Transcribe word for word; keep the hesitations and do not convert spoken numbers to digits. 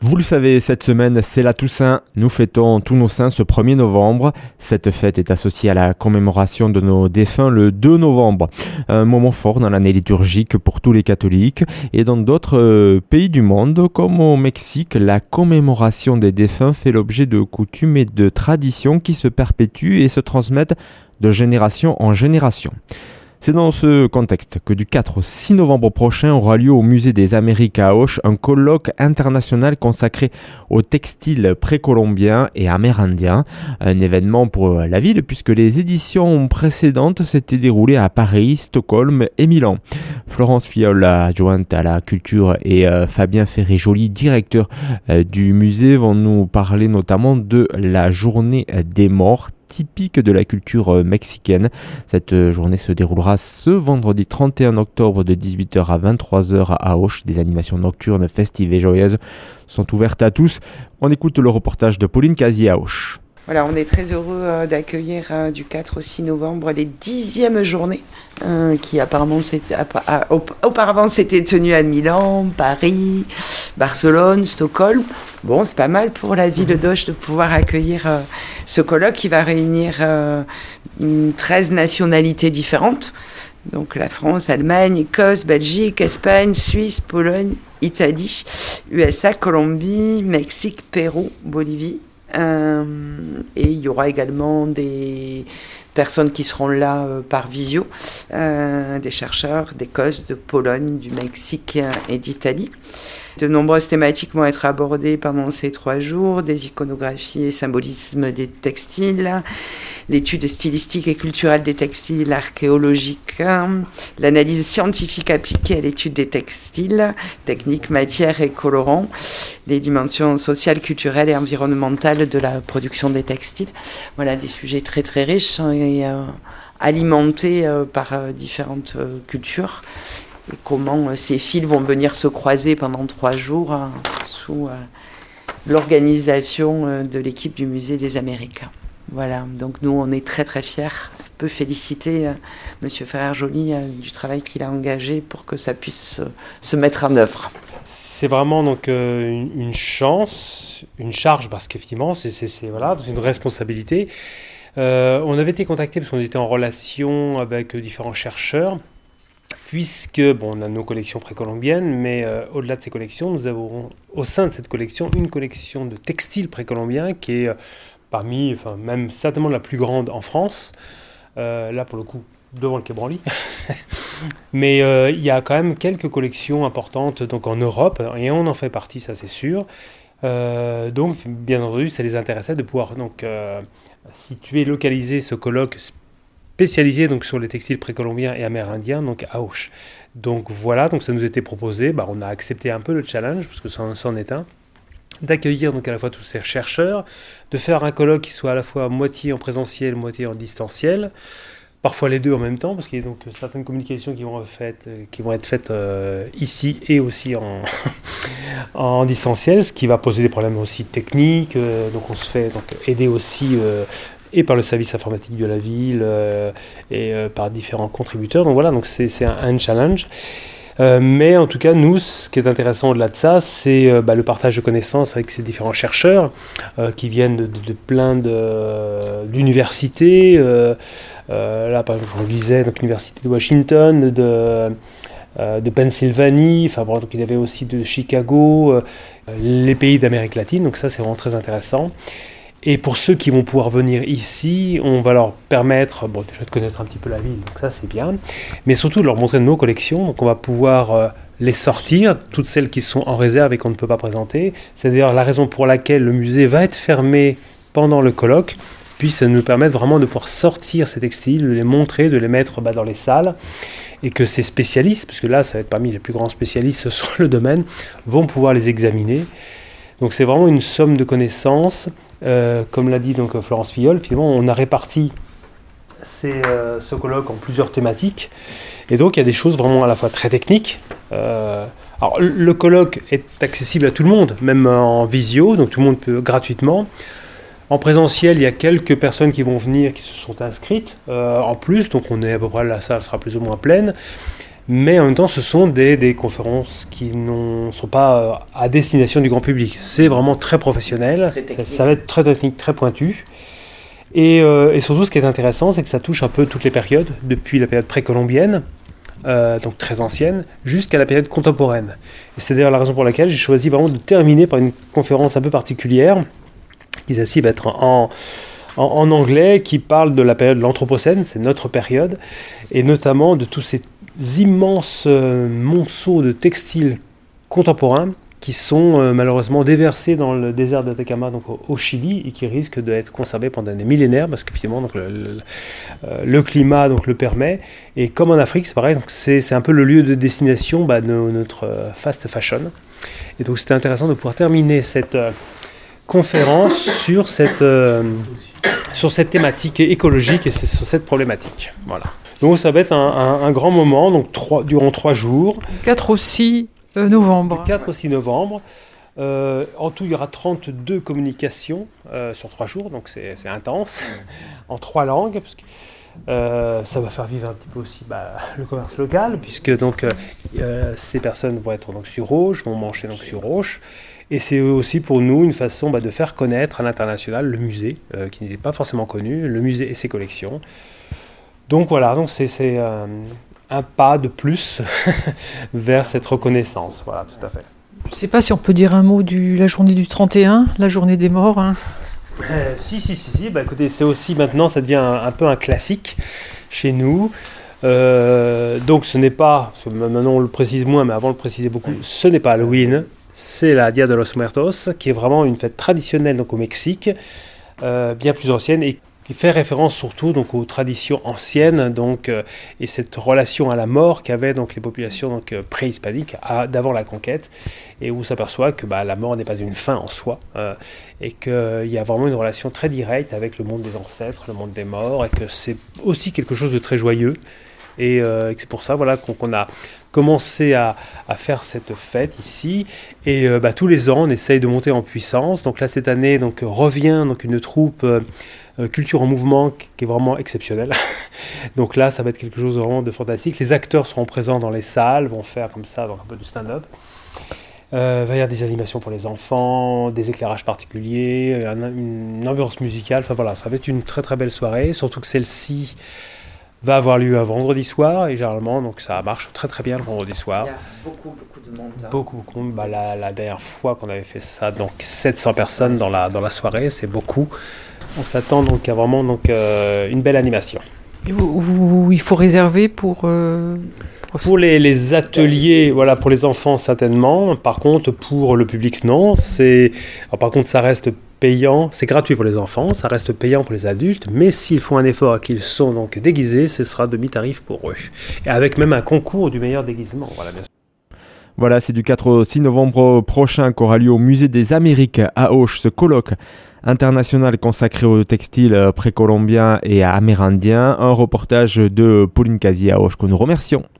Vous le savez, cette semaine, c'est la Toussaint. Nous fêtons tous nos saints ce premier novembre. Cette fête est associée à la commémoration de nos défunts le deux novembre. Un moment fort dans l'année liturgique pour tous les catholiques. Et dans d'autres euh, pays du monde, comme au Mexique, la commémoration des défunts fait l'objet de coutumes et de traditions qui se perpétuent et se transmettent de génération en génération. C'est dans ce contexte que du quatre au six novembre prochain aura lieu au Musée des Amériques à Auch un colloque international consacré aux textiles précolombiens et amérindiens. Un événement pour la ville puisque les éditions précédentes s'étaient déroulées à Paris, Stockholm et Milan. Florence Filleul, adjointe à la culture, et euh, Fabien Ferré-Joly, directeur euh, du musée, vont nous parler notamment de la journée des morts, typique de la culture mexicaine. Cette journée se déroulera ce vendredi trente et un octobre de dix-huit heures à vingt-trois heures à Auch. Des animations nocturnes, festives et joyeuses sont ouvertes à tous. On écoute le reportage de Pauline Casier à Auch. Voilà, on est très heureux euh, d'accueillir euh, du quatre au six novembre les dixièmes journées euh, qui apparemment s'étaient, appa- auparavant s'étaient tenues à Milan, Paris, Barcelone, Stockholm. Bon, c'est pas mal pour la ville d'Auch de pouvoir accueillir euh, ce colloque qui va réunir euh, treize nationalités différentes. Donc la France, Allemagne, Écosse, Belgique, Espagne, Suisse, Pologne, Italie, U S A, Colombie, Mexique, Pérou, Bolivie. Euh, et il y aura également des personnes qui seront là euh, par visio, euh, des chercheurs d'Écosse, de Pologne, du Mexique et d'Italie. De nombreuses thématiques vont être abordées pendant ces trois jours, des iconographies et symbolismes des textiles, l'étude stylistique et culturelle des textiles archéologiques, l'analyse scientifique appliquée à l'étude des textiles, techniques, matières et colorants, les dimensions sociales, culturelles et environnementales de la production des textiles. Voilà, des sujets très très riches et euh, alimentés euh, par euh, différentes euh, cultures. Et comment euh, ces fils vont venir se croiser pendant trois jours euh, sous euh, l'organisation euh, de l'équipe du Musée des Amériques. Voilà, donc nous on est très très fiers. Je peux féliciter euh, Monsieur Ferré-Joly euh, du travail qu'il a engagé pour que ça puisse euh, se mettre en œuvre. C'est vraiment donc euh, une, une chance, une charge, parce qu'effectivement c'est, c'est, c'est, voilà, c'est une responsabilité. Euh, on avait été contacté parce qu'on était en relation avec différents chercheurs, puisque bon, on a nos collections précolombiennes, mais euh, au-delà de ces collections, nous avons au sein de cette collection une collection de textiles précolombiens qui est euh, parmi, enfin même certainement la plus grande en France, euh, là pour le coup devant le Quai Branly. Mais euh, il y a quand même quelques collections importantes donc en Europe, et on en fait partie, ça c'est sûr. Euh, donc bien entendu, ça les intéressait de pouvoir donc euh, situer, localiser ce colloque spécialisé donc sur les textiles précolombiens et amérindiens, donc à Auch. Donc voilà, donc ça nous était proposé, bah, on a accepté un peu le challenge, parce que ça en est un, d'accueillir donc à la fois tous ces chercheurs, de faire un colloque qui soit à la fois moitié en présentiel, moitié en distanciel, parfois les deux en même temps, parce qu'il y a donc certaines communications qui vont, faites, qui vont être faites euh, ici et aussi en, en distanciel, ce qui va poser des problèmes aussi techniques, euh, donc on se fait donc, aider aussi euh, et par le service informatique de la ville euh, et euh, par différents contributeurs. Donc voilà, donc c'est, c'est un, un challenge. Euh, mais en tout cas, nous, ce qui est intéressant au-delà de ça, c'est euh, bah, le partage de connaissances avec ces différents chercheurs euh, qui viennent de, de, de plein de, euh, d'universités. Euh, euh, là, par exemple, je disais, donc l'université de Washington, de, euh, de Pennsylvanie, enfin bon, donc il y avait aussi de Chicago, euh, les pays d'Amérique latine. Donc ça, c'est vraiment très intéressant. Et pour ceux qui vont pouvoir venir ici, on va leur permettre, bon, déjà de connaître un petit peu la ville, donc ça c'est bien, mais surtout de leur montrer nos collections. Donc on va pouvoir euh, les sortir, toutes celles qui sont en réserve et qu'on ne peut pas présenter. C'est d'ailleurs la raison pour laquelle le musée va être fermé pendant le colloque, puis ça nous permet vraiment de pouvoir sortir ces textiles, de les montrer, de les mettre bah, dans les salles, et que ces spécialistes, parce que là ça va être parmi les plus grands spécialistes sur le domaine, vont pouvoir les examiner. Donc c'est vraiment une somme de connaissances. Euh, comme l'a dit donc Florence Filleul, finalement on a réparti ces, euh, ce colloque en plusieurs thématiques, et donc il y a des choses vraiment à la fois très techniques. Euh, alors le colloque est accessible à tout le monde, même en visio, donc tout le monde peut gratuitement. En présentiel, il y a quelques personnes qui vont venir, qui se sont inscrites euh, en plus, donc on est à peu près, la salle sera plus ou moins pleine. Mais en même temps, ce sont des, des conférences qui ne sont pas à destination du grand public. C'est vraiment très professionnel, ça, ça va être très technique, très pointu. Et, euh, et surtout, ce qui est intéressant, c'est que ça touche un peu toutes les périodes, depuis la période précolombienne, euh, donc très ancienne, jusqu'à la période contemporaine. Et c'est d'ailleurs la raison pour laquelle j'ai choisi vraiment de terminer par une conférence un peu particulière, qui celle-ci va être en, en, en anglais, qui parle de la période de l'Anthropocène, c'est notre période, et notamment de tous ces immenses euh, monceaux de textiles contemporains qui sont euh, malheureusement déversés dans le désert d'Atacama, donc au, au Chili, et qui risquent d'être conservés pendant des millénaires, parce que finalement donc, le, le, euh, le climat donc, le permet. Et comme en Afrique, c'est pareil, donc c'est, c'est un peu le lieu de destination bah, de notre euh, fast fashion. Et donc c'était intéressant de pouvoir terminer cette euh, conférence sur cette, euh, sur cette thématique écologique et sur cette problématique. Voilà. Donc ça va être un, un, un grand moment, donc trois, durant trois jours. quatre au six novembre. Du quatre au six novembre. Euh, en tout, il y aura trente-deux communications euh, sur trois jours, donc c'est, c'est intense, en trois langues. Parce que, euh, ça va faire vivre un petit peu aussi bah, le commerce local, puisque donc, euh, ces personnes vont être donc, sur Auch, vont manger donc, sur Auch. Et c'est aussi pour nous une façon bah, de faire connaître à l'international le musée, euh, qui n'était pas forcément connu, le musée et ses collections. Donc voilà, donc c'est, c'est euh, un pas de plus vers cette reconnaissance. Voilà, tout à fait. Je ne sais pas si on peut dire un mot de la journée du trente et un, la journée des morts. Hein. Euh, si, si, si, si. Bah, écoutez, c'est aussi maintenant, ça devient un, un peu un classique chez nous. Euh, donc ce n'est pas, maintenant on le précise moins, mais avant on le précisait beaucoup, ce n'est pas Halloween, c'est la Dia de los Muertos, qui est vraiment une fête traditionnelle donc, au Mexique, euh, bien plus ancienne et qui fait référence surtout donc, aux traditions anciennes donc, euh, et cette relation à la mort qu'avaient donc, les populations donc, euh, préhispaniques à, d'avant la conquête, et où on s'aperçoit que bah, la mort n'est pas une fin en soi, euh, et qu'il euh, y a vraiment une relation très directe avec le monde des ancêtres, le monde des morts, et que c'est aussi quelque chose de très joyeux, et euh, que c'est pour ça voilà, qu'on, qu'on a commencé à, à faire cette fête ici, et euh, bah, tous les ans on essaye de monter en puissance. Donc là cette année donc, revient donc, une troupe euh, Culture en mouvement qui est vraiment exceptionnelle. Donc là, ça va être quelque chose de vraiment de fantastique. Les acteurs seront présents dans les salles, vont faire comme ça, donc un peu de stand-up. Euh, il va y avoir des animations pour les enfants, des éclairages particuliers, une, une ambiance musicale. Enfin voilà, ça va être une très très belle soirée. Surtout que celle-ci va avoir lieu un vendredi soir et généralement, donc ça marche très très bien le vendredi soir. Il y a beaucoup beaucoup de monde. Hein. Beaucoup beaucoup. Bah, la, la dernière fois qu'on avait fait ça, donc sept cents personnes dans la dans la soirée, c'est beaucoup. On s'attend donc à vraiment donc, euh, une belle animation. Et vous, vous, il faut réserver pour... Euh, pour pour les, les ateliers, voilà, pour les enfants certainement. Par contre, pour le public, non. C'est, alors, par contre, ça reste payant. C'est gratuit pour les enfants, ça reste payant pour les adultes. Mais s'ils font un effort et qu'ils sont donc déguisés, ce sera demi-tarif pour eux. Et avec même un concours du meilleur déguisement. Voilà, bien sûr. Voilà, c'est du quatre au six novembre prochain qu'aura lieu au Musée des Amériques à Auch ce colloque international consacré aux textiles précolombiens et amérindiens. Un reportage de Pauline Casier à Auch que nous remercions.